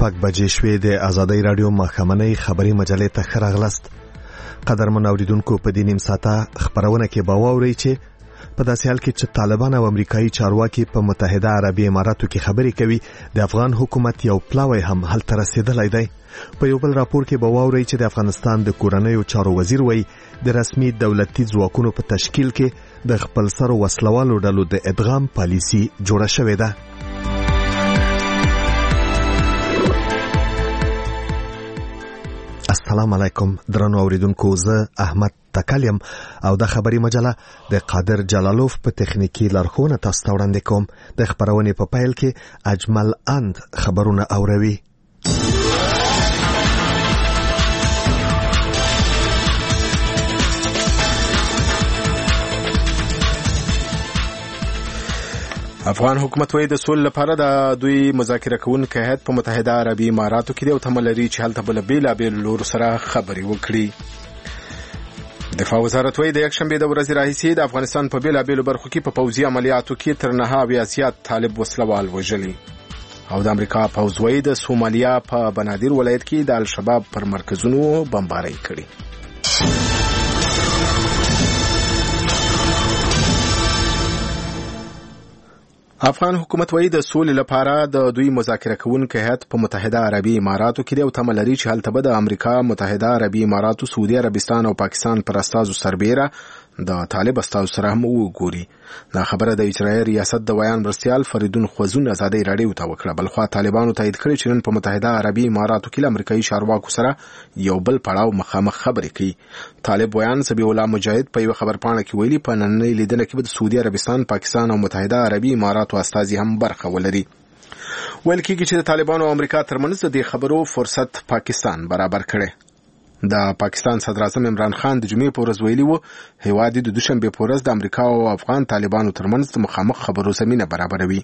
شپږ بجې شوې. د ازادۍ رادیو ماښامنۍ خبري مجلې ته ښه راغلاست. قدرمن اوریدونکو، په دې نیم ساعته خبرونه کې به واورئ چې په داسې حال کې چې طالبان او امریکایي چارواکي په متحده عربي اماراتو کې خبرې کوي، د افغان حکومت یو پلاوی هم هلته رسیدلی دی. په یو بل راپور کې به واورئ چې د افغانستان د کورنیو چارو وزیر وایي د رسمي دولتي ځواکونو په تشکیل کې د خپل سرو وسلوالو ډلو د ادغام پالیسي جوړه شوې ده. السلام علیکم درنو اوریدونکو، زه احمد تکلیم او د خبري مجله د قادر جلالوف په تخنیکی لارښوونه تاسو ته وړاندې کوم. د خبرونې په پیل کې اجمل اند خبرونه اوروي. افغان حکومت وایي د سولې لپاره د دوی مذاکره کوونکی هیئت په متحده عربي اماراتو کې یو تمه لري چې هلته بل بیلابیل لورو سره خبرې وکړي. دفاع وزارت وایي د یکشنبې د ورځې راهیسې د افغانستان په بیلابیلو برخو کې په پوځي عملیاتو کې تر 9 اویا زیات طالب وسلوال وژلي. او د امریکا پوځ وایي د سومالیا په بنادر ولایت کې د الشباب پر مرکزونو بمبارۍ کړې. افغان حکومت وایي د سولې لپاره د دوی مذاکره کوونکی هیئت په متحده عربي اماراتو کې یو تمه لري چې هلته به د امریکا، متحده عربي اماراتو، سعودي عربستان او پاکستان پر استازو سربیره د طالب استازو سره هم وګوري. دا خبره د اجرایي ریاست د ویان مرستیال فریدون خوزون ازادۍ رادیو ته وکړه. بلخوا طالبانو تایید کړی چې نن په متحده عربي اماراتو کې امریکایي چارواکو سره یو بل پړاو مخامخ خبرې کوي. طالب ویان سبیح الله مجاهد په یو خبرپاڼه کې ویلي په نننۍ لیدنه کې به د سعودي عربستان، پاکستان او متحده عربي اماراتو استازي هم برخه ولري. ویل کېږي چې د طالبانو او امریکا ترمنځ د خبرو فرصت پاکستان برابر کړي. د پاکستان صدر اعظم عمران خان د جمعې په ورځ ویلي و هیواد د دوشنبې په ورځ د امریکا او افغان طالبانو ترمنځ د مخامخ خبرو زمینه برابروي.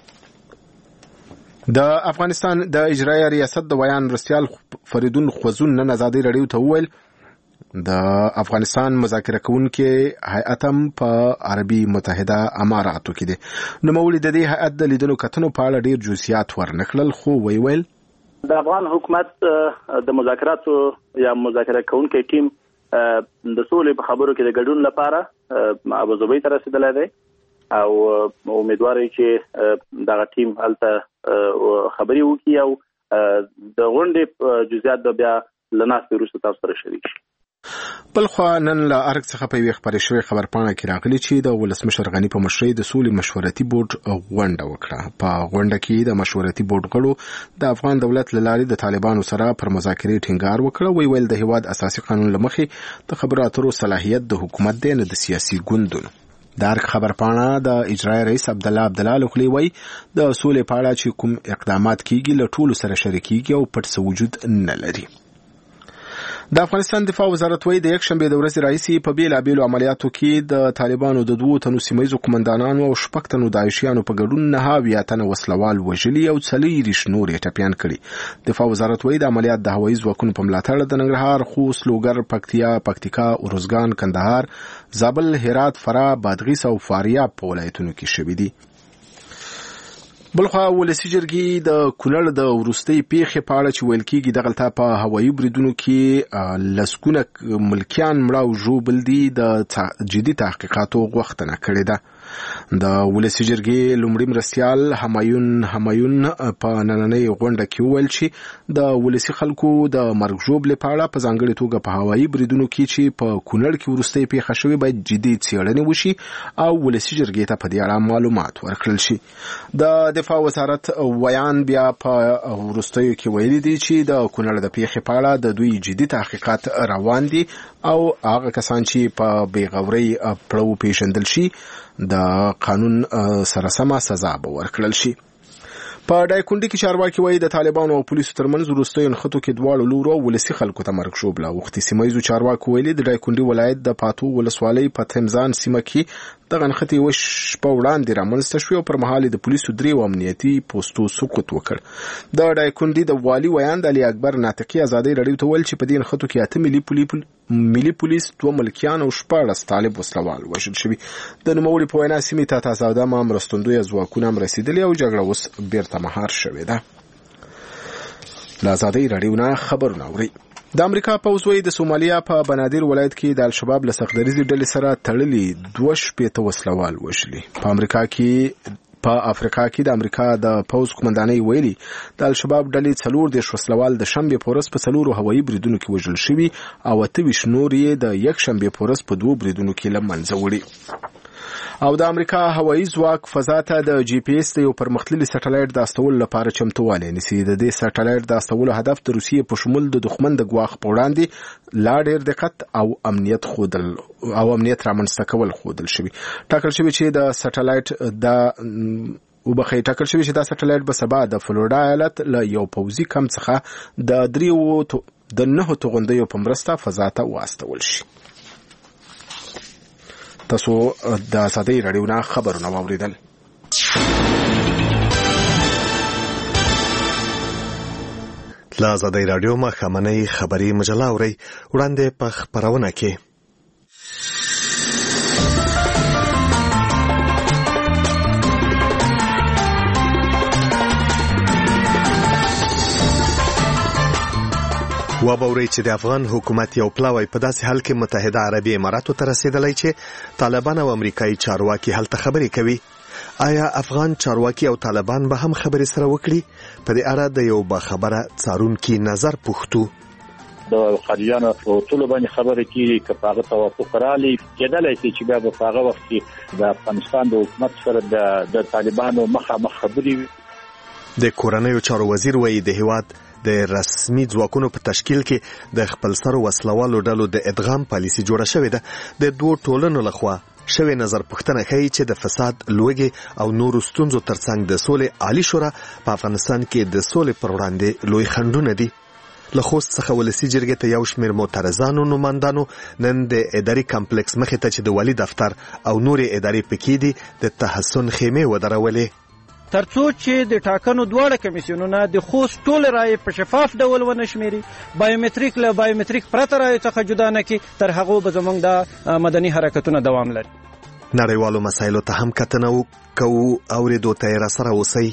د افغانستان د اجرایي ریاست د ویان مرستیال فریدون خوزون نن ازادۍ رادیو ته وویل د افغانستان مذاکره کوونکی هیئت هم په عربي متحده اماراتو کې دی. نوموړي د دې هیئت د لیدلو کتنو په اړه ډیر جزئیات ورنکړل، خو ویل د افغان حکومت د مذاکراتو یا مذاکره کوونکی ټیم د سولې په خبرو کې د ګډون لپاره ابوظبي ته رسیدلی دی او امیدوار یم چې دغه ټیم هلته خبرې وکړي او د غونډې جزئیات به بیا له ناستې وروسته تاسو سره شریک شي. بلخوا نن له ارګ څخه په یوې خبرې شوې خبرپاڼه کې راغلي چې د ولسمشر غني په مشرۍ د سولې مشورتي بورډ غونډه وکړه. په غونډه کې د مشورتي بورډ غړو د افغان دولت له لارې د طالبانو سره پر مذاکرې ټینګار وکړ. ویل د هیواد اساسي قانون له مخې د خبرو اترو صلاحیت د حکومت دی، نه د سیاسي ګوندونو. د ارګ خبرپاڼه د اجرایي رئیس عبدالله لخلي وایي د سولې په اړه چې کوم اقدامات کیږي له ټولو سره شریکېږي او پټ وجود نه لري. د افغانستان دفاع وزارت وایي د یکشنبې د ورځې راهیسې په بیلابیلو عملیاتو کې د طالبانو د 2 تنو سیمهیزو قومندانانو او 6 تنو داعشیانو په ګډون 9 اویا تنه وسلوال وژلي او 40 نور یې ټپیان کړي. دفاع وزارت وایي د عملیات د هوایي ځواکونو په ملاتړ د ننګرهار، خوست، لوګر، پکتیکا، اروزګان، کندهار، زابل، هرات، فراه، بادغیس او فاریاب په ولایتونو کې شوي دي. بلخوا ولسی جرګې د کونړ د وروستۍ پیښې په اړه چې ویل کېږي دغلته په هوایي بریدونو کې لسګونه ملکیان مړه او ژوبل دي د جدي تحقیقاتو غوښتنه کړې ده. د ولسی جرګې لومړي مرستیال همایون په نننۍ غونډه کې وویل چې د ولسی خلکو د مرګ ژوبلې په اړه په ځانګړې توګه په هوایي بریدونو کې چې په کونړ کې وروستۍ پیښه شوې باید جدي څېړنې وشي او ولسی جرګې ته په دې اړه معلومات ورکړل شي. د دفاع وزارت ویان بیا په وروستیو کې ویلي دي چې د کونړ د پیښې په اړه د دوی جدي تحقیقات روان دي او هغه کسان چې په بېغورۍ پړه وپېژندل شي د قانون سره سمه سزا به ورکړل شي. په دایکنډي کې چارواکي وایي د طالبانو او پولیسو ترمنځ وروستیو نښتو کې دواړو لورو ولسي خلکو ته مرګ ژوبله اوښتې. سیمهییزو چارواکو ویلي د دایکنډي ولایت د پاتو ولسوالۍ په تمزان سیمه کې دغه نښتې یوه شپه وړاندې رامنځته شوې او پر مهال د پولیسو 3 امنیتي پوستو سقوط وکړ. د دایکنډي د والي ویان د علي اکبر ناطقي ازادۍ رادیو ته ویل چې په دې نښتو کې 8 ملي پولیس، 2 ملکیان او 14 طالب وسلوال وژل شوي. د نوموړي په وینا سیمې ته تازه مرستندویه ځواکونه هم رسېدلي او جګړه اوس بیرته مهار شوې ده. له آزادۍ راډیو نه خبرونه اورئ. د امریکا پوځ وايي د سومالیا په بنادر ولایت کې د الشباب له سختدریزې ډلې سره تړلي 2 وسلوال وژلي. په افریقا کې د امریکا د پوځ قومندانۍ ویلي د الشباب ډلې 4 وسلوال د شنبې په ورځ په 4 هوایي بریدونو کې وژل شوي او 28 نور یې د یک شنبې په ورځ په 2 بریدونو کې له منځه وړي. او د امریکا هوایي ځواک فضا ته د جی پی ایس د یو پرمختللي سټلایټ د استولو لپاره چمتووالی نیسي. د دې سټلایټ د استولو هدف د روسیې په شمول د دښمن د ګواښ په وړاندې لا ډېر دقت او امنیت رامنځته کول ښودل شوي. ټاکل شوي چې دا سټلایټ به سبا د فلوریډا ایالت له یو پوځي کمپ څخه د 9 توغندیو په مرسته فضا ته واستول شي. تاسو د آزادۍ راډیو نه خبرونه واوریدل. له آزادۍ راډیو ماښامنۍ خبري مجله اورئ. وړاندې په خپرونه کې وبوري چې د افغان حکومت یو پلاوی په داسې حال کې متحده عربي اماراتو ته رسیدلی چې طالبان او امریکایي چارواکي هلته خبرې کوي. آیا افغان چارواکي او طالبان به هم خبرې سره وکړي؟ په دې اړه د یو باخبره څارونکي نظر پوښتو. د خارجيانو په ټولو باندې خبرې کیږي چې هغه توافق رالی کېدلای شي چې بیا په هغه وخت کې د افغانستان د حکومت سره د طالبانو مخامخ خبرې. د کورنیو چارو وزیر وایي د هیواد د رسمي ځواکونو په تشکیل کې د خپلسرو وسلوالو ډلو د ادغام پالیسي جوړه شوې ده. د 2 ټولنو لخوا شوې نظر پوښتنه کوي چې د فساد، لوږې او نورو ستونزو ترڅنګ د سولې عالی شورا په افغانستان کې د سولې پر وړاندې لوی خنډونه دي. له خوست څخه ولسي جرګې ته یو شمېر معترضانو نوماندانو نن د اداري کمپلیکس مخې ته چې د والي دفتر او نورې ادارې پکې دي د تحسن خیمې ودرولې. ترڅو چې د ټاکنو دواړه کمیسیونونه د خوست ټول رایې په شفاف ډول ونشمیري، بایومټریک له بایومټریک پرته رایې څخه جدا نه کړي، تر هغه به زموږ د مدني حرکتونه دوام لري. نړیوالو مسایلو ته هم کتنه کوو. اورېدو ته یې راسره اوسئ.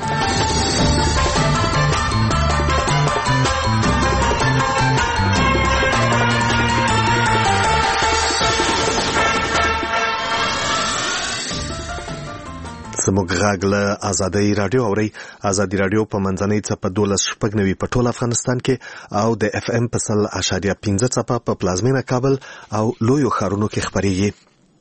زموږ غږ له آزادۍ راډیو اورئ. آزادۍ راډیو په منځنۍ څپه 12.9 په ټول افغانستان کې او د اف ام په 100.5 څپه په پلازمینه کابل او لویو ښارونو کې خپرېږي.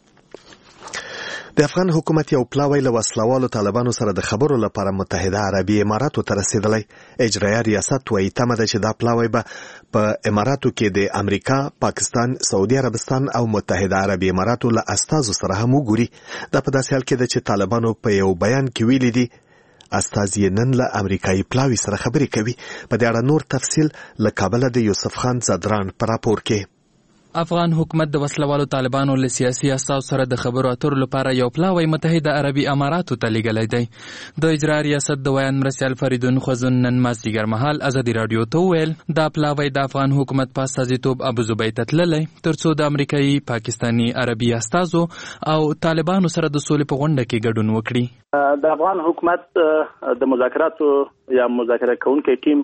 د افغان حکومت یو پلاوی له وسلوالو طالبانو سره د خبرو لپاره متحده عربي اماراتو ته رسیدلی. اجرایه ریاست وایي تمه ده چې دا پلاوی به په اماراتو کې د امریکا، پاکستان، سعودي عربستان او متحده عربي اماراتو له استازو سره هم وګوري. دا په داسې حال کې ده چې طالبانو په یو بیان کې ویلي دي استازي نن له امریکایي پلاوی سره خبرې کوي. په دې اړه نور تفصیل له کابل د یوسف خان زدران په راپور کې. افغان حکومت د وسلوالو طالبانو له سیاسي استازو سره د خبرو اترو لپاره یو پلاوی متحده عربي اماراتو ته لیږلی دی. د اجرا ریاست د ویان مرستیال فریدون خوځون نن مازدیګر مهال ازادي راډیو ته وویل دا پلاوی د افغان حکومت په استازیتوب ابوظبي ته تللی ترڅو د امریکایي، پاکستاني، عربي استازو او طالبانو سره د سولې په غونډه کې ګډون وکړي. د افغان حکومت د مذاکراتو یا مذاکره کوونکی ټیم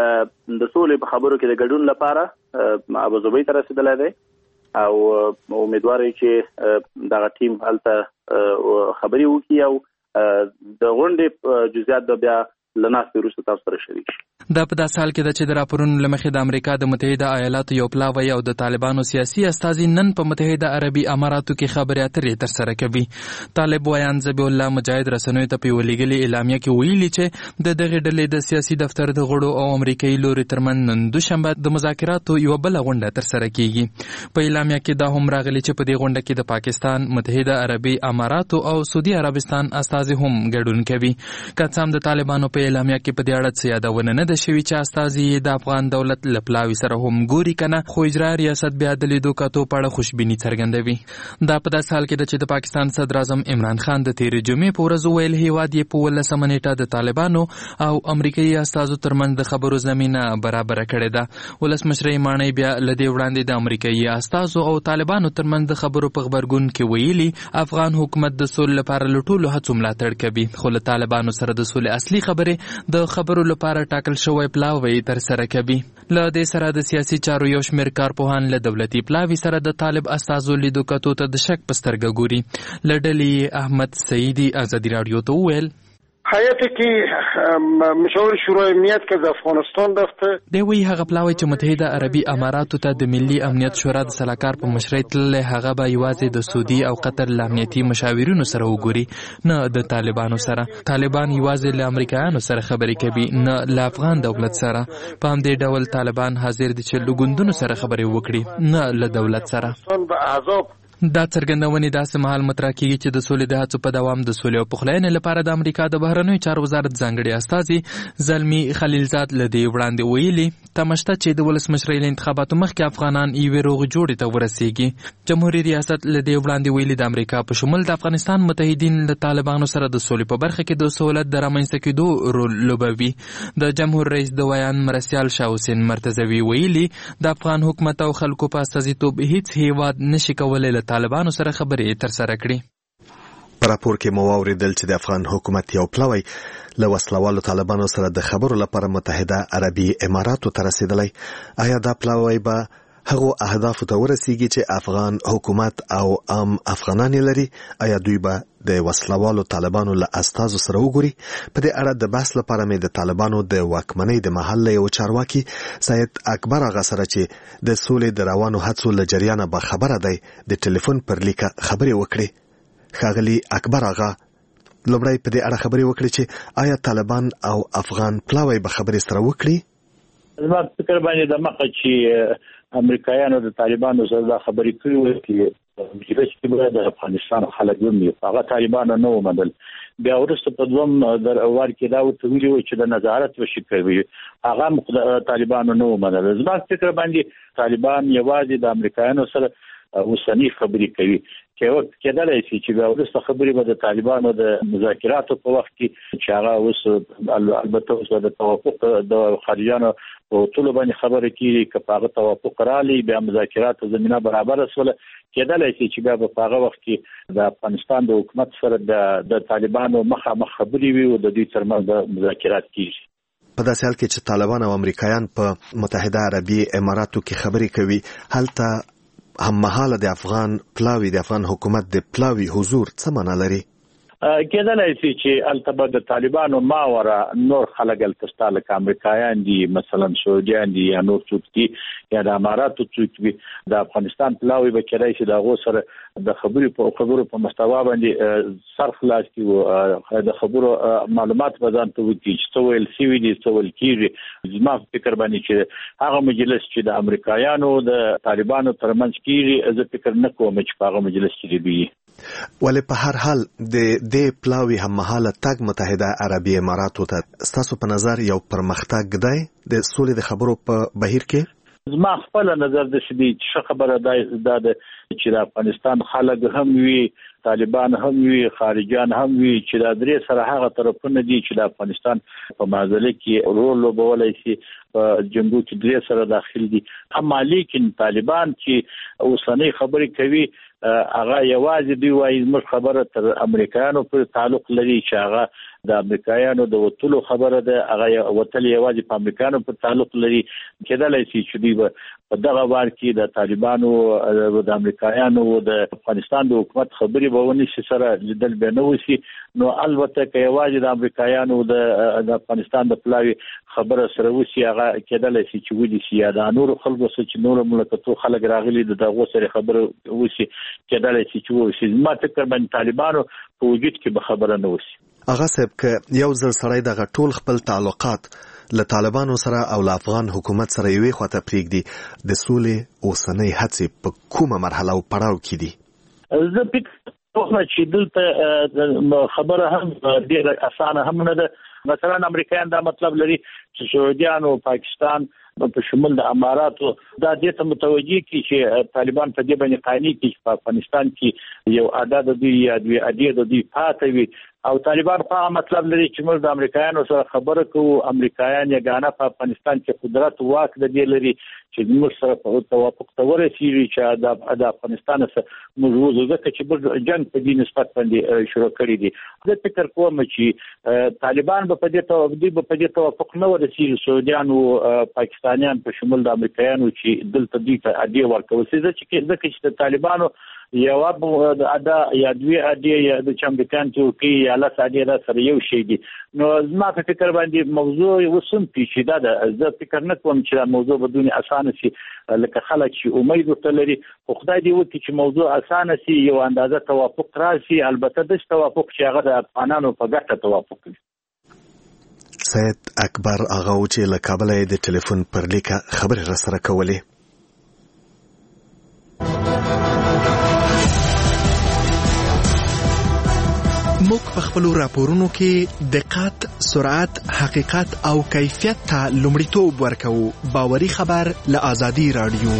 د سولې په خبرو کې د ګډون لپاره ابوظبي ته رسیدلی دی او امیدوار یم چې دغه ټیم هلته خبرې وکړي او د غونډې جزئیات به بیا له ناستې وروسته تاسو سره شریک شي. دا په داسې حال کې ده چې د راپورونو له مخې د امریکا د متحده ایالاتو یو پلاوی او د طالبانو سیاسي استازي نن په متحده عربي اماراتو کې خبرې اترې ترسره کوي. طالب ویان ذبیح الله مجاهد رسنیو ته په یوه لیږلې اعلامیه کې ویلي چې د دغې ډلې د سیاسي دفتر د غړو او امریکایي لوري ترمنځ نن دوشنبه د مذاکراتو یوه بله غونډه ترسره کیږي. په اعلامیه کې دا هم راغلي چې په دې غونډه کې د پاکستان، متحده عربي اماراتو او سعودي عربستان استازي هم ګډون کوي. که څه هم د طالبانو په اعلامیه کې په دې اړه څه یادونه نه ده شوي چې استازي د افغان دولت له پلاوي سره هم ګوري کنه، خو اجرا ریاست بیا د لیدو کتو په اړه خوشبیني څرګندوي. دا په داسې حال کې ده چې د پاکستان صدر اعظم عمران خان د تېرې جمعې په ورځ ویل هیواد یې په 18 نیټه د طالبانو او امریکایي استازو ترمنځ د خبرو زمینه برابره کړې ده. ولسمشر ماڼۍ بیا له دې وړاندې د امریکایي استازو او طالبانو ترمنځ د خبرو په خبرګون کې ویلي افغان حکومت د سولې لپاره له ټولو هڅو ملاتړ کوي، خو له طالبانو سره د سولې اصلي خبرې خبرې د خبرو لپاره ټاکل شوی پلاوی تر سره کوي. له دې سره د سیاسي چارو یو شمېر کارپوهان له دولتي پلاوي سره د طالب استازو لیدو کتو ته د شک په سترګه ګوري. له ډلې احمد سعیدي ازادي راډیو ته وویل حیاتی که مشاور شورای امنیت که د افغانستان دفته دی وی هغه پلاوی چې متحده عربي اماراتو ته د ملي امنیت شورا د سلاکار په مشرۍ تللی هغه به یوازې د سعودي او قطر له امنیتي مشاورینو سره وګوري نه د طالبانو سره. طالبان یوازې له امریکایانو سره خبرې کوي نه له افغان دولت سره. په همدې ډول طالبان حاضر دي چې له ګوندونو سره خبرې وکړي نه له دولت سره. دا څرګندونې داسې مهال مطرح کیږي چې د سولې د هڅو په دوام د سولې او پخلاینې لپاره د امریکا د بهرنیو چارو وزارت ځانګړي استازي زلمی خلیلزاد له دې وړاندې ویلي تمه شته چې د ولسمشرۍ له انتخاباتو مخکې افغانان یوې روغ جوړې ته ورسیږي. جمهوریت ریاست له دې وړاندې ویلي د امریکا په شمول د افغانستان متحدین له طالبانو سره د سولې په برخه کې د سہولت د رامنځته کېدو رول لوبوي. د جمهور رئیس د ویان مرستیال شاه حسین مرتضوي ویلي د افغان حکومت او خلکو په استازیتوب هیڅ هیواد نشي کولای طالبانو سره خبرې تر سره کړي. په راپور کې مو واوریدل چې د افغان حکومت یو پلاوی له وسلوالو طالبانو سره د خبرو لپاره متحده عربي اماراتو ته رسیدلی. آیا دا پلاوی به هغو اهدافو ته ورسیږي چې افغان حکومت او عام افغانان لري؟ آیا دوی به د وسلوالو طالبانو له استازو سره وګوري؟ په دې اړه د بحث لپاره مې د طالبانو د واکمنۍ د محل له یو چارواکي سید اکبر آغا سره چې د سولې د روانو هڅو له جریانه به خبره دی د ټلیفون پر لیکه خبرې وکړي. ښاغلي اکبر آغا لومړی په دې اړه خبرې وکړي چې آیا طالبان او افغان پلاوی به خبرې سره وکړي؟ زما فکر باندې د مخه چې امریکایانو د طالبانو سره دا خبرې کړې وې چې د افغانستان خلک هم هغه طالبانو نه ومنل. بیا وروسته په دوم وار کې دا ورته ویلي وو چې د نظارت وشي کوي هغه طالبانو نه ومنل. زما فکر باندې طالبان یوازې د امریکایانو سره اوسنۍ خبرې کوي. کېدلای شي چې بیا وروسته خبرې به د طالبانو د مذاکراتو په وخت کې چې هغه اوس البته اوس د توافق د خارجيانو په ټولو باندې خبرې کیږي که په هغه توافق رالی بیا مذاکراتو زمینه برابر شوله کېدلای شي چې بیا په هغه وخت کې د افغانستان د حکومت سره د طالبانو مخامخ خبرې وي او د دوی ترمنځ د مذاکرات کیږي. په داسې حال کې چې طالبان او امریکایان په متحده عربي اماراتو کې خبرې کوي هلته هم مهاله د افغان پلاوی د افغان حکومت د پلاوی حضور څه معنا لري؟ کېدلای شي چې البته د طالبانو ماوره نور خلک التستا لکه امریکایان دي مثلا سعودیان دي یا نور څوک دي یا د اماراتو څوک دي د افغانستان پلاوی به کېدای شي د هغو سره د خبرو په مستوا باندې سر خلاص کړي د خبرو معلومات به ځان ته وکړي چې څه ویل شوي دي څه ویل کېږي. زما فکر باندې چې هغه مجلس چې د امریکایانو د طالبانو ترمنځ کېږي زه فکر نه کوم چې په هغه مجلس کې دی. ولې په هر حال د پلاوی هم مهاله تګ متحده عربي اماراتو ته ستاسو په نظر یو پرمختګ دی د سولې د خبرو په بهیر کې؟ زما خپل نظر د شدي چې خبره ده چې د افغانستان خلک هم وي طالبان هم وي خارجيان هم وي چې د درې سره هغه طرفونه دي چې د افغانستان په معادله کې رول لوبولای شي په جنگو کې درې سره داخل دي. اما لیکن طالبان چې اوسنۍ خبرې کوي هغه یوازې دوی وایي زموږ خبره تر امریکایانو پر تعلق لري چې هغه د امریکایانو د وټلو خبره ده هغه وټل یوازې په امریکایانو پر تعلق لري. کېدلای شي چې دوی په دغه وار کې د طالبانو د امریکایانو د افغانستان د حکومت خبرې به ونشي سره لیدل به نه وشي. نو البته که یوازې د امریکایانو د افغانستان د پلاوی خبره سره وشي هغه کېدلای شي چې ودی شي یا د نورو خلکو سره چې نورو مملکتو خلک راغلي دغه سره خبره وشي کېدلای شي چې وشي. زما فکر باندې طالبانو په وجود کې به خبره نه وشي. هغه صاحب که یو ځل سړی دغه ټول خپل تعلقات له طالبانو سره او له افغان حکومت سره یوې خواته پرېږدي د سولې اوسنۍ هڅې په کومه مرحله او پړاو کې دي؟ زه فکر کوم چې دلته خبره هم ډېره اسانه هم نه ده. مثلا امریکایان دا مطلب لري چې سعودیان او پاکستان په شمول د اماراتو دا دې ته متوجي کی چې طالبان په دې باندې قانوني کې په افغانستان کې یو عدد دی یا دوی عدد دی پاتې وي او طالبان په مطلب لري چې موږ د امریکایانو سره خبره کوو امریکایان یې غاڼه په افغانستان کې قدرت واک د دې لري چې موږ سره توافق ته ورسېږي چې د افغانستان سره موږ وځو ځکه چې جنگ په دې نسبت باندې شروع کړی دی. زه فکر کوم چې طالبان به په دې توافق نه ورسېږي، سعودیان او پاکستانیان په شمول د امریکایانو چې دلته دې ته اډې ورکوي چې د طالبانو یو ادا یا دوی اډې یا د چمبکان چوکي یا لاس اډې را سره یو شی دي. نو زما په فکر باندې موضوع وسم پیچیده ده. زه فکر نه کوم چې دا موضوع بدون اسانه شي لکه خلک چې امید وتلري. خو خدای دې وکړي چې موضوع اسانه شي، یو اندازه توافق راشي، البته د توافق چې هغه د افغانانو په ګټه توافق وي. سید اکبر آغا چې له کابل د ټلیفون پر لیکه خبرې را سره کولې. موږ په خپلو راپورونو کې دقت، سرعت، حقیقت او کیفیت ته لومړیتوب ورکوو. باوري خبر له آزادي رادیو.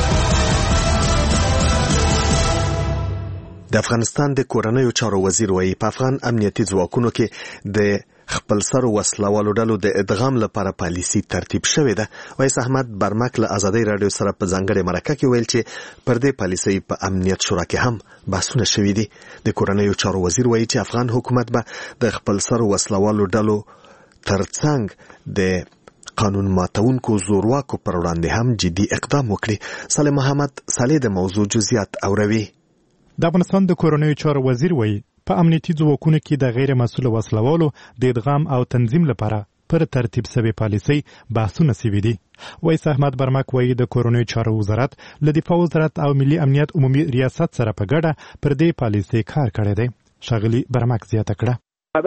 د افغانستان د کورنیو چارو وزیر وایي په افغان امنیتي ځواکونو کې د خپل سر وسلوالو ډلو د ادغام لپاره پالیسي ترتیب شوې ده. وایس احمد برمک له آزادي رادیو سره په ځانګړې مرکه کې ویل چې پر دې پالیسي په امنیت شورا کې هم بحثونه شوي دي. د کورنیو چارو وزیر وایي چې افغان حکومت به د خپل سر وسلوالو ډلو ترڅنګ د قانون ماتونکو زورواکو پر وړاندې هم جدي اقدام وکړي. صالح محمد صالح د موضوع جزئیات اوروي. د افغانستان د کورنیو چارو وزیر وایي په امنیتي ځواکونو کې د غیر مسؤل وسلوالو د ادغام او تنظیم لپاره پر ترتیب شوی پالیسي بحثونه شوي دي. وایس احمد برمک وایي د کورنیو چارو وزارت له دفاع وزارت او ملي امنیت عمومي ریاست سره په ګډه پر دې پالیسي کار کړی دی. ښاغلي برمک زیاته کړه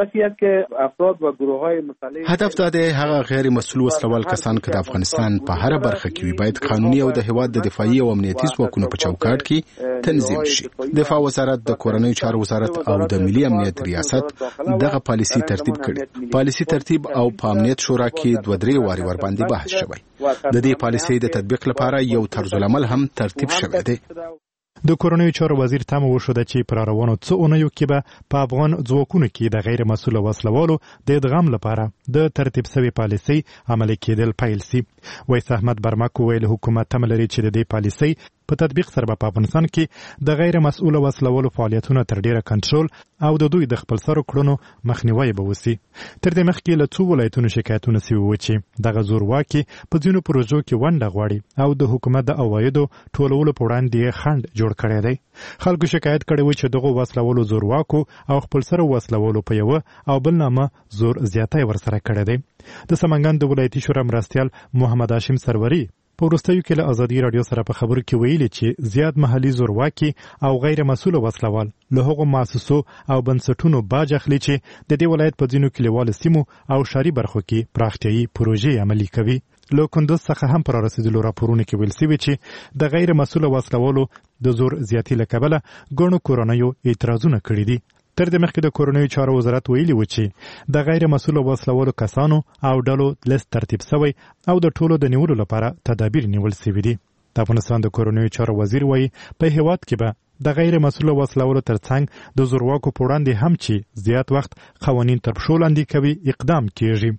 هدف دا دی هغه غیر مسؤل وسلوال کسان که د افغانستان په هر برخه کې وي باید قانوني او د هیواد د دفاعي او امنیتي ځواکونو په چوکاټ کې تنظیم شي. دفاع وزارت، د کورنیو چارو وزارت او د ملي امنیت ریاست دغه پالیسي ترتیب کړي. پالیسي ترتیب او په امنیت شورا کې 2-3 واري ور باندې بحث شوی. د دې پالیسي د تطبیق لپاره یو طرز العمل هم ترتیب شوی دی. د کورنیو چارو وزیر تم وشوده چې پر روانو څو اونیو کې به په افغان ځواکونو کې د غیر مسؤل وسلوالو د ادغام لپاره د ترتیب شوی پالیسي عملي کېدل پیل شي. وایس احمد برمک ویل حکومت تم لري چې د دې پالیسي په تطبیق سره په افغانستان کې د غیر مسؤل وسلوالو فعالیتونه تر ډیره کنټرول او د دوی د خپل سر کړنو مخنیوي به وسی. تر دې مخکې له څو ولایتونو شکایتونه شوي و چې دغه زورواکي په ځینو پروژو کې ونډه غواړي او د حکومت د عوایدو ټولولو په وړاندې خنډ جوړ کړی دی. خلکو شکایت کړی و چې دغه وسلوالو زورواکو او خپل سر وسلوالو په یو او بل نامه زور زیاتی ورسره کړی دی. د سمنګان د ولایتي شورا مرستیال محمد هاشم سروري په وروستیو کې له آزادي رادیو سره په خبرو کې ویلي چې زیات محلي زورواکي او غیر مسؤل وسلوال له هغو مؤسسو او بنسټونو باج اخلي چې د دې ولایت په ځینو کلیوالو سیمو او ښاري برخو کې پراختیایي پروژې عملي کوي. له کندوز څخه هم پر رسیدلو راپورونه کې ویل شوي چې د غیر مسؤل وسلوالو د زور زیاتی له کبله ګڼو کورنیو اعتراضونه کړي دي. تر دې مخکې د کورنیو چارو وزارت ویلي و چې د غیر مسؤل وسلوالو کسانو او ډلو لیست ترتیب شوی او د ټولو د نیولو لپاره تدابیر نیول شوي دي. د افغانستان د کورنیو چارو وزیر وایي په هیواد کې به د غیر مسؤل وسلوالو ترڅنګ د زورواکو په وړاندې هم چې زیات وخت قوانین تر پښو لاندې کوي اقدام کیږي.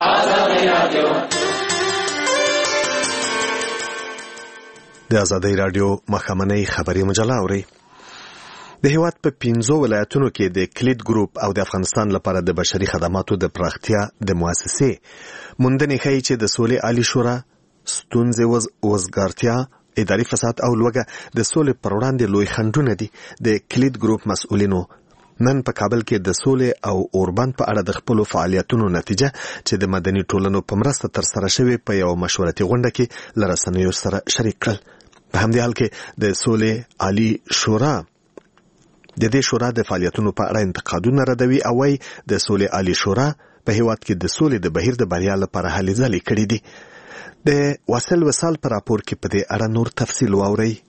د آزادۍ رادیو مخامنۍ خبري مجله اوري. د هیواد په 15 ولایتونو کې د کلید ګروپ او د افغانستان لپاره د بشري خدماتو د پراختیا د مؤسسې موندنې ښیي چې د سولې عالی شورا ستونزې وزګارتیا، اداري فساد او لوږه د سولې پر وړاندې لوی خنډونه دي. د کلید ګروپ مسؤلینو نن په کابل کې د سولې او اوربند په اړه د خپلو فعالیتونو نتیجه چې د مدني ټولنو په مرسته ترسره شوې په یو مشورتي غونډه کې له رسنیو سره شریک کړل. په همدې حال کې د سولې عالی شورا د دې شورا د فعالیتونو په اړه انتقادونه ردوي او وايي د سولې عالی شورا په هیواد کې د سولې د بهیر د بریا لپاره هلې ځلې کړې دي. د واصل وصال پر راپور کې په دې اړه نور تفصیل واورئ.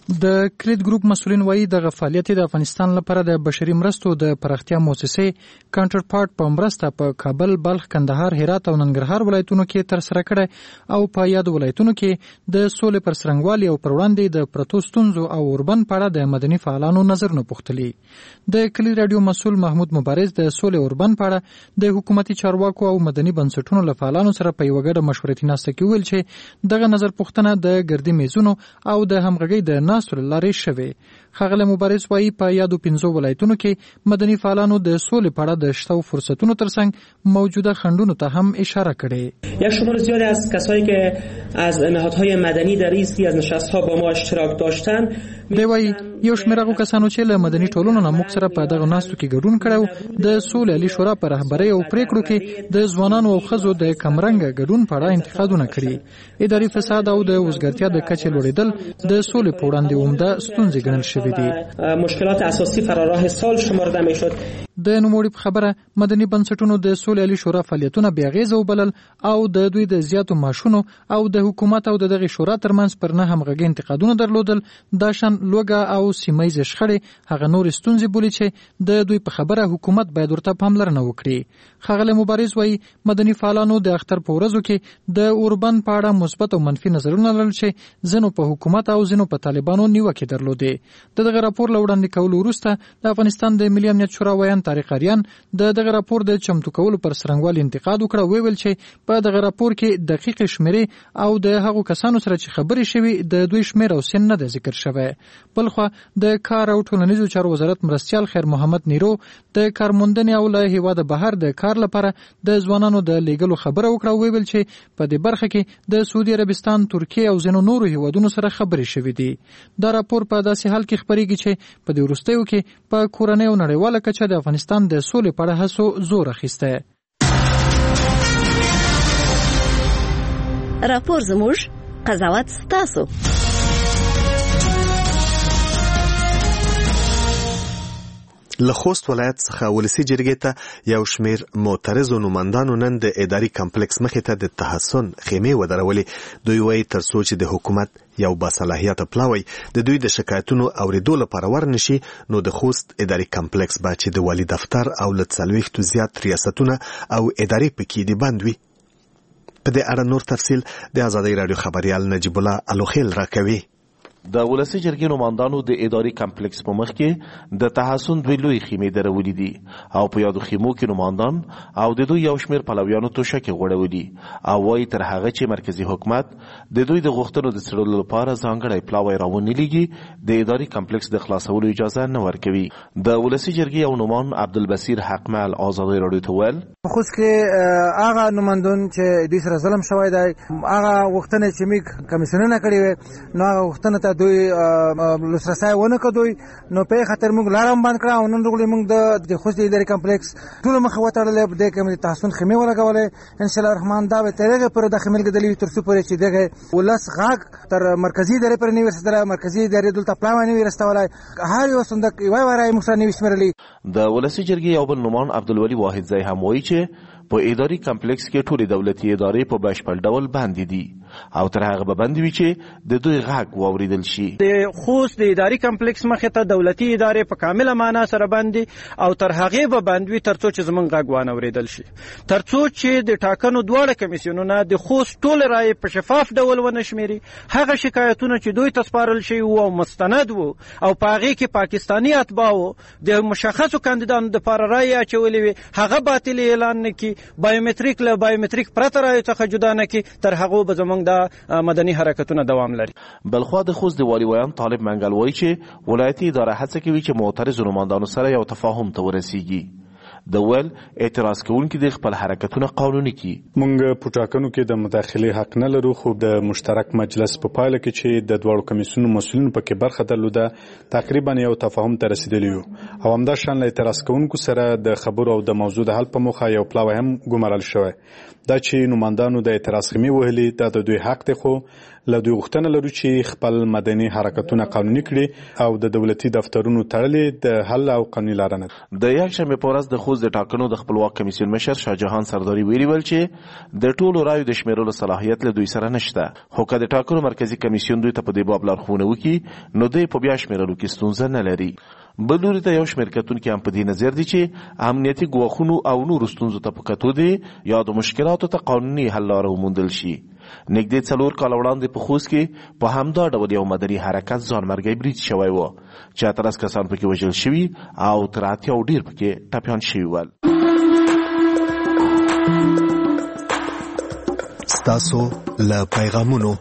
د کریډ ګروپ مسولین وایي د فعالیت د افغانستان لپاره د بشري مرستو د پراختیا مؤسسې کانټر پارت په مرسته په کابل، بلخ، کندهار، هرات او ننګرهار ولایتونو کې تر سره کړي او په یاد ولایتونو کې د سولې پر څرنګوالي او پر وړاندې د پرتو ستونزو او اوربن په اړه د مدني فعالانو نظرونه پوښتلي. د کلی رادیو مسول محمود مبارز د سولې اوربن په اړه د حکومتي چارواکو او مدني بنسټونو له فعالانو سره په یوه ګډه مشورتي ناسته کې ویل چې دغه نظر پوښتنه د ګردي میزونو او د همغږۍ د ناستو له لارې شوې. ښاغلی مبارز وایي په یادو 15 ولایتونو کې مدني فعالانو د سولې په اړه د شته فرصتونو ترڅنګ موجوده خنډونو ته هم اشاره کړې. یک شمار زیادی از کسایی که از نهادهای مدنی در این سری از نشست‌ها با ما اشتراک داشتن دی وایي یو شمېر هغو کسانو چې له مدني ټولنو نه موږ سره په دغه ناستو کې ګډون کړی د سولې عالي شورا په رهبرۍ او پریکړو کې د ځوانانو او ښځو د کمرنګه ګډون په اړه انتقادونه کړي. اداري فساد او د وزګارتیا د کچې لوړېدل د سولې په وړاندې عمده ستونزې ګڼل شوې دي. مشکلات اساسي فراراه سال شمارده میشد. د نوموړي په خبره مدني بنسټونو د سولې عالي شورا فعالیتونه بې اغېزه وبلل او د دوی د زیاتو معاشونو او د حکومت او د دغې شورا ترمنځ پر نه همغږۍ انتقادونه درلودل. دا شان لوږه او سیمه ییزې شخړې هغه نورې ستونزې بولي چې د دوی په خبره حکومت باید ورته پاملرنه وکړي. ښاغلی مبارز وایي مدني فعالانو د اختر په ورځو کې د اوربن په اړه مثبت او منفي نظرونه لرل چې ځینو په حکومت او ځینو په طالبانو نیوکې درلودې. د دغه راپور له وړاندې کولو وروسته د افغانستان د ملي امنیت شورا ویان طارق اریان د دغه راپور د چمتو کولو پر څرنګوالي انتقاد وکړ. ویل چې په دغه راپور کې دقیقې شمیرې او د هغو کسانو سره چې خبرې شوي د دوی شمیر او سن نه ده ذکر شوی. بلخوا د کار او ټولنیزو چارو وزارت مرستیال خیر محمد نیرو د کارموندنې او له هیواده بهر د کار لپاره د ځوانانو د لیږلو خبره وکړه. ویل چې په دې برخه کې د سعودي عربستان، ترکیه او ځینو نورو هیوادونو سره خبرې شوي دي. دا راپور په داسې حال کې خپریږي چې په دې وروستیو کې په کورنۍ او نړیواله کچه د افغانستان د سولې په اړه هڅو زور اخیسته. راپور زموږ، قضاوت ستاسو. له خوست ولایت څخه ولسی جرګې ته یو شمیر معترضو نوماندانو نن د اداري کمپلیکس مخې ته د تحسن خیمې ودرولې. دوی وایي تر څو چې د حکومت یو باصلاحیته پلاوی د دوی د شکایتونو اوریدو لپاره ورنشي نو د خوست اداري کمپلیکس به چې د والي دفتر او له 40 زیات ریاستونه او ادارې پکې دي بند وي. په دې اړه نور تفصیل د آزادۍ رادیو خبريال نجیب الله الوخیل راکوي. د ولسی جرګې نوماندانو د اداري کمپلیکس په مخ کې د تحسن دوی لوی خیمې درولې دي او په یادو خیمو کې نوماندان او د دوی یو شمیر پلویانو توشکې غوړولي او وایي تر هغه چې مرکزی حکومت د دوی د غوښتنو د څرلو لپاره ځانګړی پلاوی راونی لګي د اداري کمپلیکس د خلاصولو اجازه نه ورکوي. د ولسی جرګې یو نومان عبدالبصیر حقمل آزادۍ رادیو ته ویل خو چې هغه نوماندون چې دوی سره ظلم شوی دی هغه غوښتنې چې موږ کمیسیونونه کړې وې نو هغه غوښتنه دوی لسرسای ونه کدوی نو په خاطر موږ لارم باندې کړه او نن وروغلی موږ د خوست اداري کمپلیکس ټول مخه وتړلې د کوم تحسن خیمه ولګولې ان شاء الله الرحمن دا به ترغه پر د خیمه کې تر څو پورې چې دغه ولس غاګ تر مرکزی ادارې پر نیو سره مرکزی ادارې دلته پلاوی نیو رستولای هر یو صندوق یو وای مخه نیو شمرلې. د ولسی جرګې یو بل نومان عبدالولی واحد زئی هم وایي چې په اداري کمپلیکس کې ټول دولتي ادارې په بشپړ ډول باندې دي او تر هغه به باندې وي چې د دوی غږ واوریدل شي. د خوست د اداري کمپلیکس مخې ته دولتي ادارې په کامله معنا سره باندې او تر هغه به باندې تر څو چې زمونږ غږ وانه اوریدل شي تر څو چې د ټاکنو دواړه کمیسیونونه د خوست ټول رائے په شفاف ډول ونشمري. هغه شکایتونه چې دوی تسپارل شي او مستند وو او په هغه کې پاکستانی اتباعو د مشخصو کاندیدانو د لپاره رائے اچولې وي هغه باطل اعلان نکي بایومټریک له بایومټریک پرته رائے څخه جدا نکي تر هغه به زمونږ د مدني حرکتونه دوام لري. بلخوا د خوست د والي ویان طالب منګل وایي چې ولایتي اداره هڅه کوي چې معترض نوماندانو سره یو تفاهم ته ورسیږي. د ول اعتراض کوونکي د خپل حرکتونه قانوني کی مونږ په ټاکنو کې د مداخله حق نه لرو خو د مشترک مجلس په پایله کې چې د دوړو کمیسیونو مسؤلین پکې برخه درلوده تقریبا یو تفاهم ته رسیدلی یو او همدا شان له اعتراض کوونکو سره د خبرو او د موضوع د حل په موخه یو پلاوی هم ګمارل شوی. دا چې نوماندانو د اعتراض خیمې وهلي دا د دوی حق دی خو له دوی غوښتنه لرو چې خپل مدني حرکتونه قانوني کړي او د دولتي دفترونو تړلې د حل او قانوني لارې نه. د یکشنبه په ورځ د خوست د ټاکنو د خپلواک کمیسیون مشر شاهجهان سرداري ویلي ول چې د ټولو رایو د شمیرلو صلاحیت له دوی سره نشته، خو که د ټاکنو مرکزی کمیسیون دوی ته په دې باب لارښوونه وکړي نو دوی په بیا شمیرلو کې ستونزه نه لري. بل لوري ته یو شمېر کتونکي هم په دې نظر دي چې امنیتي ګواښونو او نورو ستونزو ته په کتو دي یا د مشکلاتو ته قانوني حل لاره وموندل شي. نږدې 4 کاله وړاندې په خوست کې په همدا ډول یو مدني حرکت ځانمرګی برید شوی و چې 18 کسان پکې وژل شوي او تر 80 ډېر پکې ټپیان شوي ول. ستاسو له پیغامونو.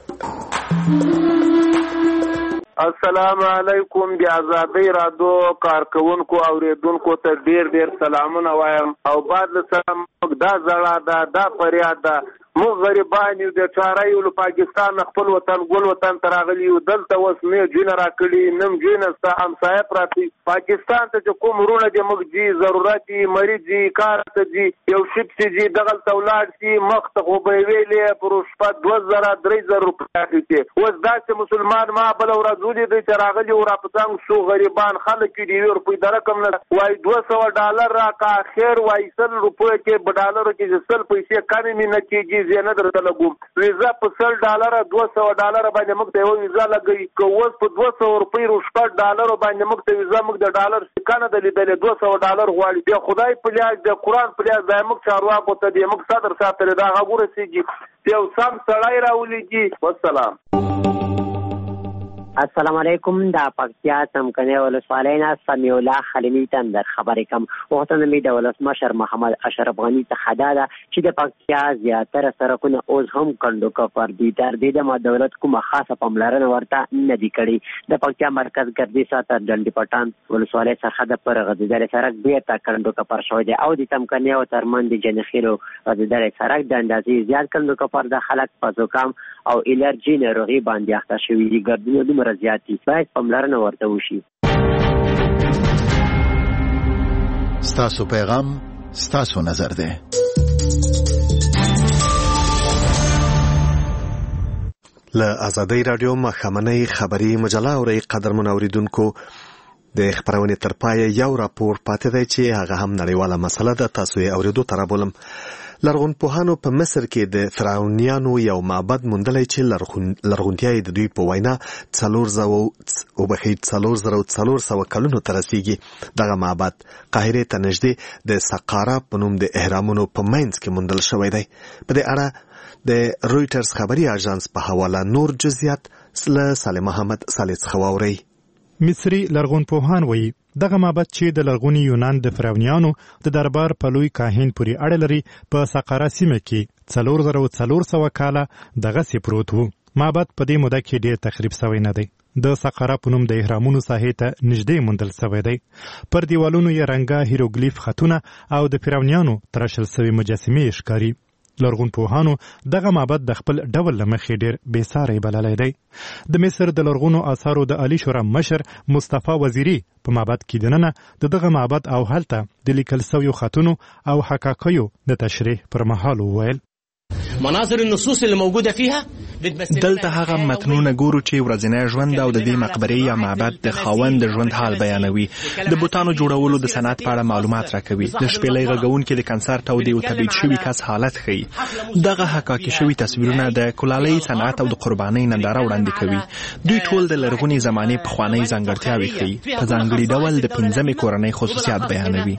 السلام علیکم. د آزادۍ رادیو کارکونکو اوریدونکو ته ډیر سلامونه وایم او بعد له سلام دا زړه دا فریاد ده موږ غریبان یو د چارایو له پاکستان خپل وطن ګل وطن تراغلی یو دلته اوس نه جون راکړي نم جون ستا همسایه پراتی پاکستان ته کوم رونه د موږ جی ضرورتي مریضي کار ته جی یو شپ سي جی دغل تولاد سي مخت خو به ویلې پروشپه 2000-3000 روپیا دي. اوس داسې مسلمان ما بل ورځولې د تراغلی او راپتنګ شو غریبان خلک دی روپی د رقم نه وای $200 راکا خیر وای 100 روپیا کې $1 کې 100 پیسې کمی نه کیږي زینه درته لګوم ویزا په $100 $200 باندې موږ ته یو ویزا لګي کووس په $200 $100 باندې موږ ته ویزا موږ د ډالر کنه د لیدل $200 غواړي بیا خدای په لیاج د قران په لیاج د موږ چارواکو ته د موږ صدر ساتل دا غوړه سيږي یو سم سړی راولېږي. والسلام. السلام علیکم. دا پکتیا څمکنه ولسوالۍ نه سمیع الله خلیلي تندر خبرې کوم. وختونه می د ولسمشر محمد اشرف غنی ته خداده چې د پکتیا زیاتره سرکونه اوس هم کندو کفر دي تر دې د دولت کومه خاصه پاملرنه ورته نه دی کړی. د پکتیا مرکز ګردی ساته ډنډی پټان ولسوالۍ څخه د پر غځیدل سرک بیرته کندو کفر شوی دی او د څمکنه او ترمن د جنخیلو غځیدل سرک د اندازې زیات کندو کفر د خلک په زکام او الرجی ناروغي باندې اخته شوی دي. ګردونه دومره زیاتی باید پاملرنه ورته وشي. ستاسو پیغام ستاسو نظر ده. له آزادۍ رادیو مخامنۍ خبری مجله اوري قدرمن اوریدونکو د خبرونه تر پای یو راپور پاتې دی چې هغه هم نړیواله مسله ده. تاسو یې اوریدو تر بولم. لرغونپوهانو په مصر کې د فرعونیانو یو معبد موندلی چې لرغونتیا د دوی په وینا 400 کلونو ته رسیږي. دغه معبد قاهرې ته نږدې د سقاره په نوم د اهرامونو په منځ کې موندل شوی دی. په دې اړه د رویټرز خبري اژانس په حواله نور جزئیات له سالم محمد صالح څخه واورئ. مصری لرغونپوهان وایي دغه معبد چې د لرغوني یونان د فرعونیانو د دربار په لوی کاهن پورې اړه لري په سقاره سیمه کې 4400 کاله دغسې پروت و. معبد په دې موده کې ډېر تخریب شوی نه دی. د سقاره په نوم د اهرامونو ساحې ته نږدې موندل شوی دی. پر دیوالونو یې رنګه هیروګلیف خطونه او د فرعونیانو تراشل شوي مجسمې ښکاري. لرغونپوهانو دغه معبد د خپل ډول له مخې ډېر بېساری بللی دی. د مصر د لرغونو آثارو د عالی شورا مشر مصطفی وزیری په معبد کې دننه د دغه معبد او هلته د لیکل شویو خطونو او حقایقو د تشریح پر مهال وویل مناظر النصوص اللي موجوده فيها دلته هغه متنونه ګورو چې ورځنی ژوند او د دې مقبرې یا معبد د خاوند د ژوند حال بیانوي. د بوتانو جوړولو د صنعت په اړه معلومات راکوي. د شپېلۍ غږونکي د کنسر تودې او تبعید شوي کس حالت ښیي. دغه حقایقي شوي تصویرونه د کلالۍ صنعت او د قربانۍ ننداره وړاندې کوي. دوی ټول د لرغونې زمانې پخوانۍ ځانګړتیاوې ښیي. په ځانګړي ډول د 5مې کورنۍ خصوصیات بیانوي.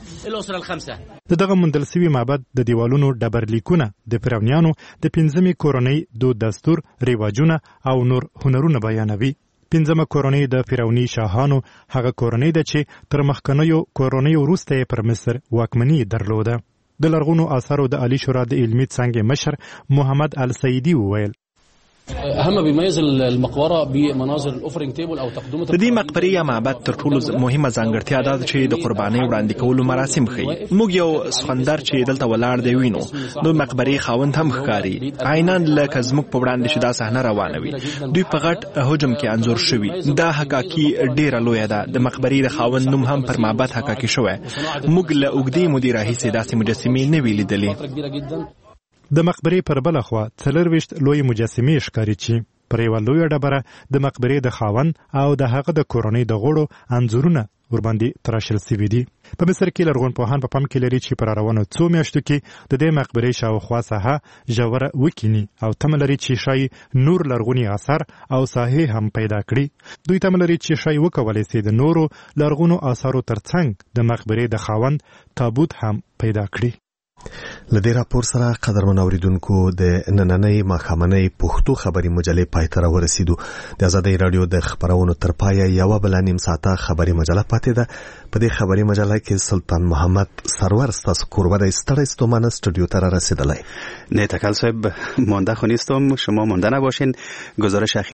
د دغه موندل شوي معبد د دیوالونو ډبرلیکونه د فرعونیانو د 5مې کورنۍ دود دستور رواجونه او نور هنرونه بیانوي. 5مه کورنۍ د فرعوني شاهانو هغه کورنۍ ده چې تر مخکنیو کورنیو وروسته یې پر مصر واکمني درلوده. د لرغونو آثارو د عالی شورا د علمي څانګې مشر محمد السیدي وویل اهم بيميز المقبره بمناظر الاوفرنج تيبل او تقدمه د دې مقبرې یا معبد تر ټولو مهمه ځانګړتیا ده چې د قربانۍ وړاندې کولو مراسم ښیي. موږ یو سخندر چې دلته ولاړ دی وینو. د مقبرې خاوند هم ښکاري. عینان لکه زموږ په وړاندې چې دا صحنه روانه وي. دوی په غټ حجم کې انځور شوي. دا حقایقي ډیره لویه ده. د مقبرې د خاوند نوم هم پر معبد حقایقي شوی. موږ له اوږدې مودې راهیسې داسې مجسمې نه وې لیدلې. د مقبرې پر بل خوا 24 لوی مجسمې ښکاري چې پر یوه لویه ډبره د مقبرې د خاوند او د هغه د کورنۍ د غړو انځورونه ورباندې تراشل سوي دي. په مصر کې لرغونپوهان په پام کې لري چې په راروانو څو میاشتو کې د دې مقبرې شاوخوا ساحه ژوره وکیني او تمه لري چې ښایي نور لرغوني آثار او ساحې هم پیدا کړي. دوی تمه لري چې ښایي وکولی سي د نورو لرغونو آثارو ترڅنګ د مقبرې د خاوند تابوت هم پیدا کړي. لدې راپور سره قدرمن اوریدونکو د نننۍ ماښامنۍ پښتو خبري مجلې پای ته راورسېدو. د آزادۍ راډیو د خبرونو تر پایه یوه بله نیم ساعته خبري مجله پاتې ده. په دې خبري مجله کې سلطان محمد سرور ستاسو کوربه دی. ستړی ستومانه استودیو ته رارسیدلی. نه تکل صاحب مانده خو نیستم، شما مانده نباشین. گزارش